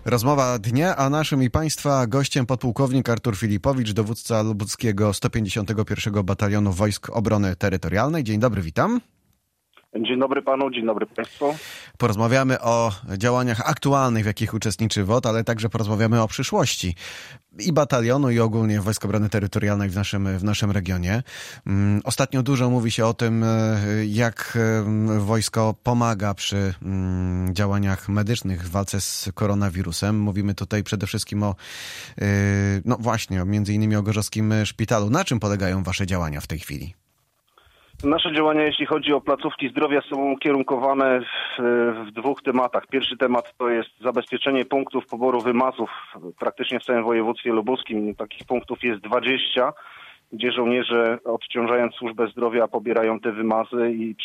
Rozmowa dnia, a naszym i Państwa gościem podpułkownik Artur Filipowicz, dowódca Lubuckiego 151 Batalionu Wojsk Obrony Terytorialnej. Dzień dobry, witam. Dzień dobry panu, dzień dobry państwu. Porozmawiamy o działaniach aktualnych, w jakich uczestniczy WOT, ale także porozmawiamy o przyszłości i batalionu, i ogólnie Wojsk Obrony Terytorialnej w naszym regionie. Ostatnio dużo mówi się o tym, jak wojsko pomaga przy działaniach medycznych w walce z koronawirusem. Mówimy tutaj przede wszystkim między innymi o Gorzowskim Szpitalu. Na czym polegają wasze działania w tej chwili? Nasze działania, jeśli chodzi o placówki zdrowia, są ukierunkowane w dwóch tematach. Pierwszy temat to jest zabezpieczenie punktów poboru wymazów praktycznie w całym województwie lubuskim. Takich punktów jest 20, gdzie żołnierze, odciążając służbę zdrowia, pobierają te wymazy i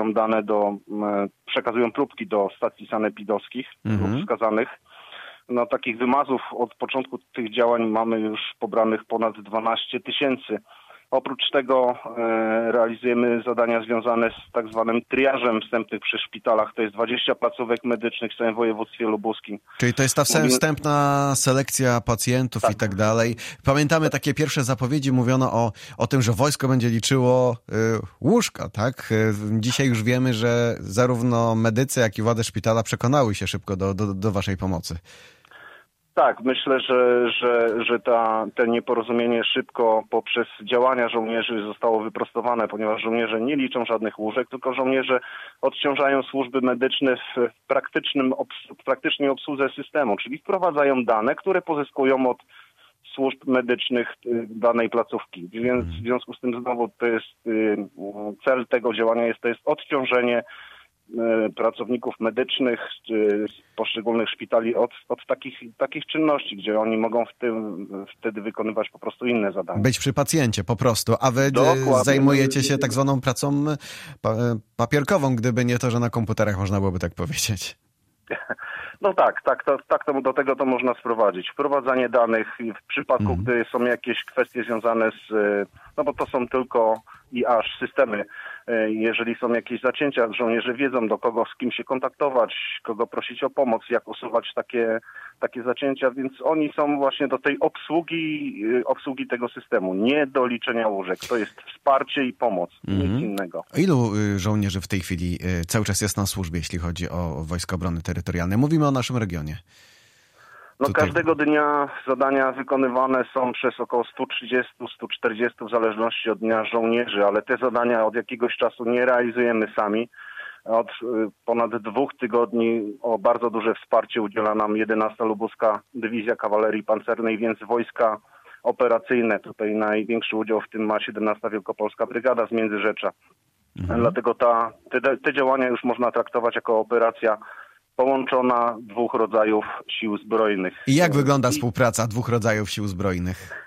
przekazują próbki do stacji sanepidowskich lub wskazanych. No, takich wymazów od początku tych działań mamy już pobranych ponad 12 000. Oprócz tego realizujemy zadania związane z tak zwanym triażem wstępnych przy szpitalach. To jest 20 placówek medycznych w całym województwie lubuskim. Czyli to jest ta wstępna selekcja pacjentów i tak dalej. Pamiętamy takie pierwsze zapowiedzi, mówiono o tym, że wojsko będzie liczyło łóżka, tak? Dzisiaj już wiemy, że zarówno medycy, jak i władze szpitala przekonały się szybko do waszej pomocy. Tak, myślę, że to nieporozumienie szybko poprzez działania żołnierzy zostało wyprostowane, ponieważ żołnierze nie liczą żadnych łóżek, tylko żołnierze odciążają służby medyczne w praktycznej obsłudze systemu, czyli wprowadzają dane, które pozyskują od służb medycznych danej placówki. Więc w związku z tym znowu to jest cel tego działania to jest odciążenie pracowników medycznych z poszczególnych szpitali od takich czynności, gdzie oni mogą wtedy wykonywać po prostu inne zadania. Być przy pacjencie po prostu, a wy zajmujecie się tak zwaną pracą papierkową, gdyby nie to, że na komputerach można byłoby tak powiedzieć. No tak, do tego to można sprowadzić. Wprowadzanie danych w przypadku, gdy są jakieś kwestie związane bo to są tylko i aż systemy. Jeżeli są jakieś zacięcia, żołnierze wiedzą, z kim się kontaktować, kogo prosić o pomoc, jak usuwać takie zacięcia, więc oni są właśnie do tej obsługi tego systemu, nie do liczenia łóżek. To jest wsparcie i pomoc, nic innego. Ilu żołnierzy w tej chwili cały czas jest na służbie, jeśli chodzi o Wojska Obrony Terytorialnej? Mówimy o naszym regionie. Każdego dnia zadania wykonywane są przez około 130-140 w zależności od dnia żołnierzy, ale te zadania od jakiegoś czasu nie realizujemy sami. Od ponad 2 tygodni bardzo duże wsparcie udziela nam 11. Lubuska Dywizja Kawalerii Pancernej, więc wojska operacyjne. Tutaj największy udział w tym ma 17. Wielkopolska Brygada z Międzyrzecza. Dlatego te działania już można traktować jako operacja połączona 2 rodzajów sił zbrojnych. I jak wygląda współpraca 2 rodzajów sił zbrojnych?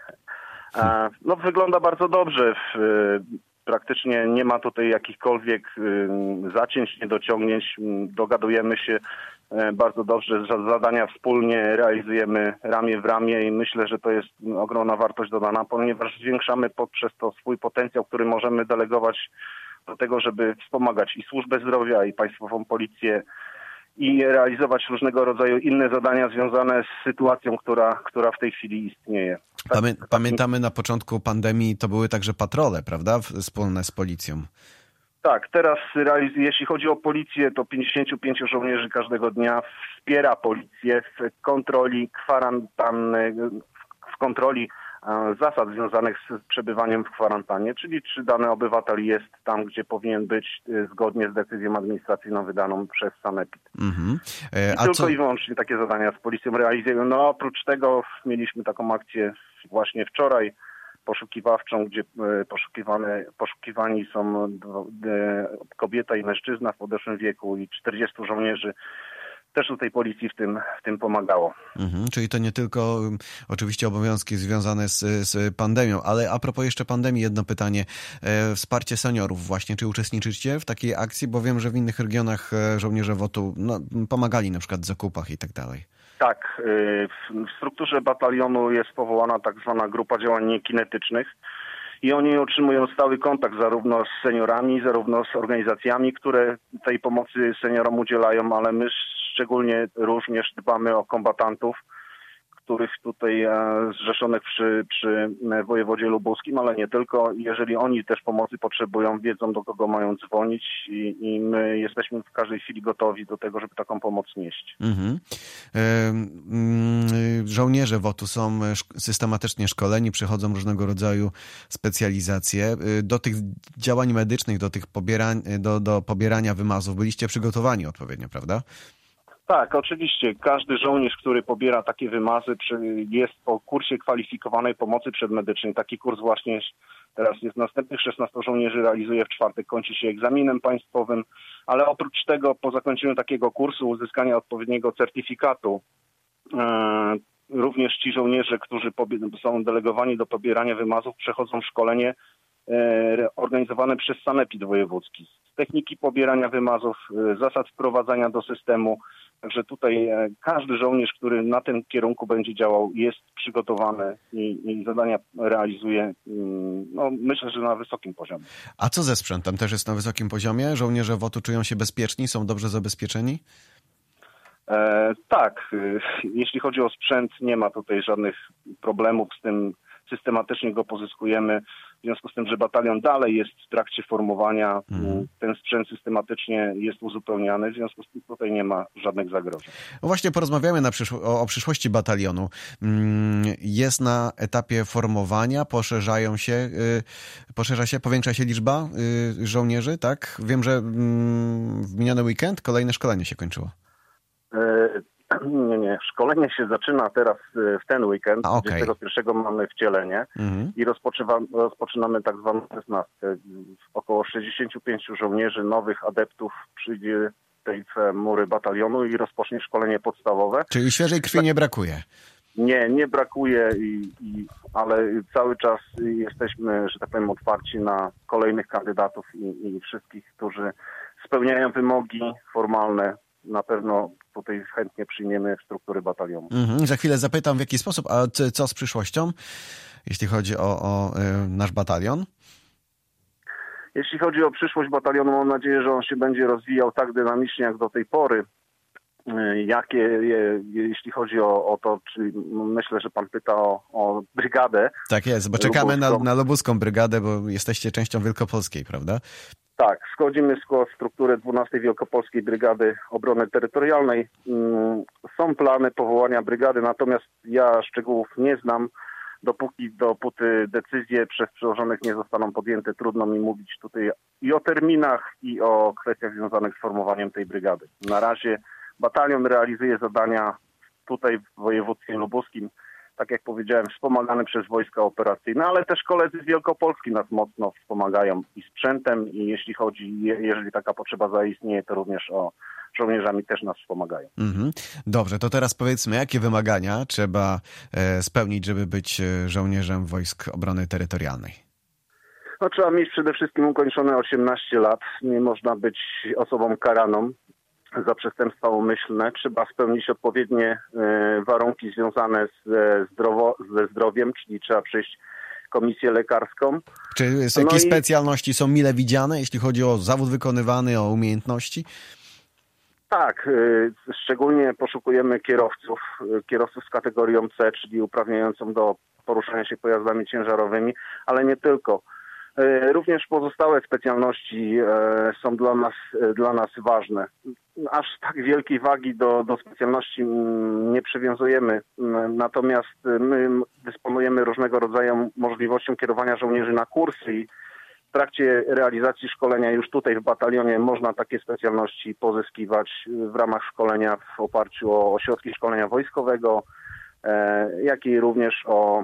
Wygląda bardzo dobrze. Praktycznie nie ma tutaj jakichkolwiek zacięć, niedociągnięć. Dogadujemy się bardzo dobrze. Zadania wspólnie realizujemy ramię w ramię i myślę, że to jest ogromna wartość dodana, ponieważ zwiększamy poprzez to swój potencjał, który możemy delegować do tego, żeby wspomagać i służbę zdrowia, i państwową policję, i realizować różnego rodzaju inne zadania związane z sytuacją, która w tej chwili istnieje. Pamiętamy na początku pandemii to były także patrole, prawda? Wspólne z policją. Tak, teraz jeśli chodzi o policję, to 55 żołnierzy każdego dnia wspiera policję w kontroli kwarantanny, w kontroli zasad związanych z przebywaniem w kwarantannie, czyli czy dany obywatel jest tam, gdzie powinien być zgodnie z decyzją administracyjną wydaną przez sanepid. I wyłącznie takie zadania z policją realizujemy. Oprócz tego mieliśmy taką akcję właśnie wczoraj poszukiwawczą, gdzie poszukiwani są kobieta i mężczyzna w podeszłym wieku i 40 żołnierzy. Też tutaj policji w tym pomagało. Czyli to nie tylko oczywiście obowiązki związane z pandemią, ale a propos jeszcze pandemii, jedno pytanie. Wsparcie seniorów właśnie, czy uczestniczycie w takiej akcji? Bo wiem, że w innych regionach żołnierze WOT-u pomagali na przykład w zakupach i tak dalej. Tak, w strukturze batalionu jest powołana tak zwana grupa działań niekinetycznych i oni otrzymują stały kontakt zarówno z seniorami, zarówno z organizacjami, które tej pomocy seniorom udzielają, ale my szczególnie również dbamy o kombatantów, których tutaj zrzeszonych przy wojewodzie lubuskim, ale nie tylko. Jeżeli oni też pomocy potrzebują, wiedzą, do kogo mają dzwonić i my jesteśmy w każdej chwili gotowi do tego, żeby taką pomoc nieść. Mhm. Żołnierze WOT-u są systematycznie szkoleni, przechodzą różnego rodzaju specjalizacje. Do tych działań medycznych, do tych do pobierania wymazów byliście przygotowani odpowiednio, prawda? Tak, oczywiście. Każdy żołnierz, który pobiera takie wymazy, jest po kursie kwalifikowanej pomocy przedmedycznej. Taki kurs właśnie teraz jest następnych 16 żołnierzy realizuje w czwartek, kończy się egzaminem państwowym, ale oprócz tego po zakończeniu takiego kursu, uzyskania odpowiedniego certyfikatu, również ci żołnierze, którzy są delegowani do pobierania wymazów, przechodzą szkolenie organizowane przez sanepid wojewódzki z techniki pobierania wymazów, zasad wprowadzania do systemu. Także tutaj każdy żołnierz, który na tym kierunku będzie działał, jest przygotowany i zadania realizuje, no, myślę, że na wysokim poziomie. A co ze sprzętem? Też jest na wysokim poziomie? Żołnierze WOT-u czują się bezpieczni? Są dobrze zabezpieczeni? Tak. Jeśli chodzi o sprzęt, nie ma tutaj żadnych problemów z tym. Systematycznie go pozyskujemy. W związku z tym, że batalion dalej jest w trakcie formowania, ten sprzęt systematycznie jest uzupełniany, w związku z tym tutaj nie ma żadnych zagrożeń. No właśnie porozmawiamy o przyszłości batalionu. Jest na etapie formowania, powiększa się liczba żołnierzy, tak? Wiem, że w miniony weekend kolejne szkolenie się kończyło. Nie. Szkolenie się zaczyna teraz w ten weekend. 21 mamy wcielenie i rozpoczynamy tak zwaną 16. Około 65 żołnierzy, nowych adeptów przyjdzie tej mury batalionu i rozpocznie szkolenie podstawowe. Czyli świeżej krwi nie brakuje? Nie brakuje, ale cały czas jesteśmy, że tak powiem, otwarci na kolejnych kandydatów i wszystkich, którzy spełniają wymogi formalne. Na pewno tutaj chętnie przyjmiemy w struktury batalionu. Za chwilę zapytam, w jaki sposób, a co z przyszłością, jeśli chodzi o nasz batalion? Jeśli chodzi o przyszłość batalionu, mam nadzieję, że on się będzie rozwijał tak dynamicznie jak do tej pory. Jeśli chodzi o to, czyli myślę, że pan pyta o brygadę. Tak jest, bo czekamy na lubuską brygadę, bo jesteście częścią wielkopolskiej, prawda? Tak, wchodzimy w strukturę 12 Wielkopolskiej Brygady Obrony Terytorialnej. Są plany powołania brygady, natomiast ja szczegółów nie znam. Dopóty decyzje przez przełożonych nie zostaną podjęte, trudno mi mówić tutaj i o terminach, i o kwestiach związanych z formowaniem tej brygady. Na razie batalion realizuje zadania tutaj w województwie lubuskim, tak jak powiedziałem, wspomagany przez wojska operacyjne, ale też koledzy z Wielkopolski nas mocno wspomagają i sprzętem, i jeżeli taka potrzeba zaistnieje, to również żołnierzami też nas wspomagają. Dobrze, to teraz powiedzmy, jakie wymagania trzeba spełnić, żeby być żołnierzem Wojsk Obrony Terytorialnej? No, trzeba mieć przede wszystkim ukończone 18 lat, nie można być osobą karaną za przestępstwa umyślne. Trzeba spełnić odpowiednie warunki związane ze zdrowiem, czyli trzeba przejść komisję lekarską. Czy jakieś specjalności są mile widziane, jeśli chodzi o zawód wykonywany, o umiejętności? Tak, szczególnie poszukujemy kierowców z kategorią C, czyli uprawniającą do poruszania się pojazdami ciężarowymi, ale nie tylko. Również pozostałe specjalności są dla nas ważne. Aż tak wielkiej wagi do specjalności nie przywiązujemy, natomiast my dysponujemy różnego rodzaju możliwością kierowania żołnierzy na kursy i w trakcie realizacji szkolenia już tutaj w batalionie można takie specjalności pozyskiwać w ramach szkolenia w oparciu o ośrodki szkolenia wojskowego, jak i również o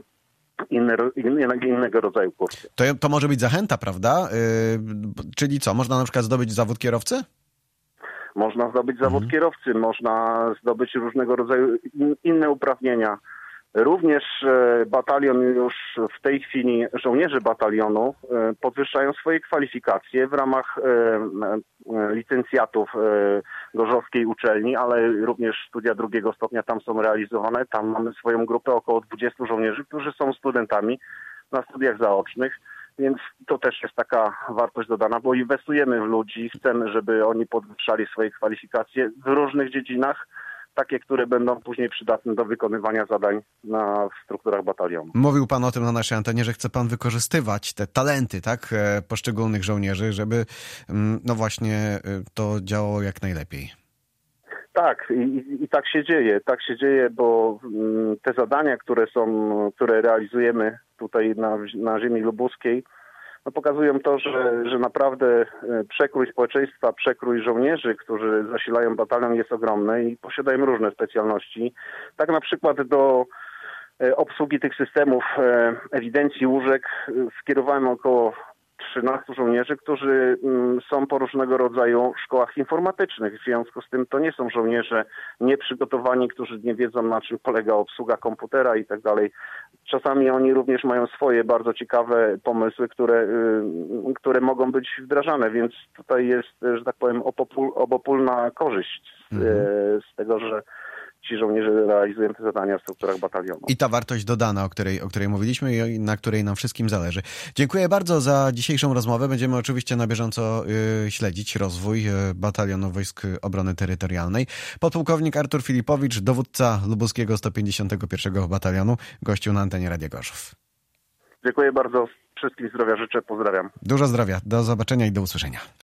innego rodzaju kursy. To może być zachęta, prawda? Czyli co, można na przykład zdobyć zawód kierowcy? Można zdobyć zawód kierowcy, można zdobyć różnego rodzaju inne uprawnienia. Również batalion już w tej chwili, żołnierze batalionu podwyższają swoje kwalifikacje w ramach licencjatów gorzowskiej uczelni, ale również studia drugiego stopnia tam są realizowane. Tam mamy swoją grupę około 20 żołnierzy, którzy są studentami na studiach zaocznych. Więc to też jest taka wartość dodana, bo inwestujemy w ludzi, chcemy, żeby oni podwyższali swoje kwalifikacje w różnych dziedzinach, takie, które będą później przydatne do wykonywania zadań w strukturach batalionu. Mówił pan o tym na naszej antenie, że chce pan wykorzystywać te talenty, tak, poszczególnych żołnierzy, żeby no właśnie to działało jak najlepiej. Tak, i tak się dzieje. Tak się dzieje, bo te zadania, które realizujemy tutaj na ziemi lubuskiej, no pokazują to, że naprawdę przekrój społeczeństwa, przekrój żołnierzy, którzy zasilają batalion, jest ogromny i posiadają różne specjalności. Tak na przykład do obsługi tych systemów ewidencji łóżek skierowałem około 13 żołnierzy, którzy są po różnego rodzaju szkołach informatycznych. W związku z tym to nie są żołnierze nieprzygotowani, którzy nie wiedzą, na czym polega obsługa komputera i tak dalej. Czasami oni również mają swoje bardzo ciekawe pomysły, które mogą być wdrażane, więc tutaj jest, że tak powiem, obopólna korzyść z tego, że ci żołnierze realizują te zadania w strukturach batalionu. I ta wartość dodana, o której mówiliśmy i na której nam wszystkim zależy. Dziękuję bardzo za dzisiejszą rozmowę. Będziemy oczywiście na bieżąco śledzić rozwój Batalionu Wojsk Obrony Terytorialnej. Podpułkownik Artur Filipowicz, dowódca lubuskiego 151 Batalionu, gościł na antenie Radia Gorzów. Dziękuję bardzo. Wszystkim zdrowia życzę. Pozdrawiam. Dużo zdrowia. Do zobaczenia i do usłyszenia.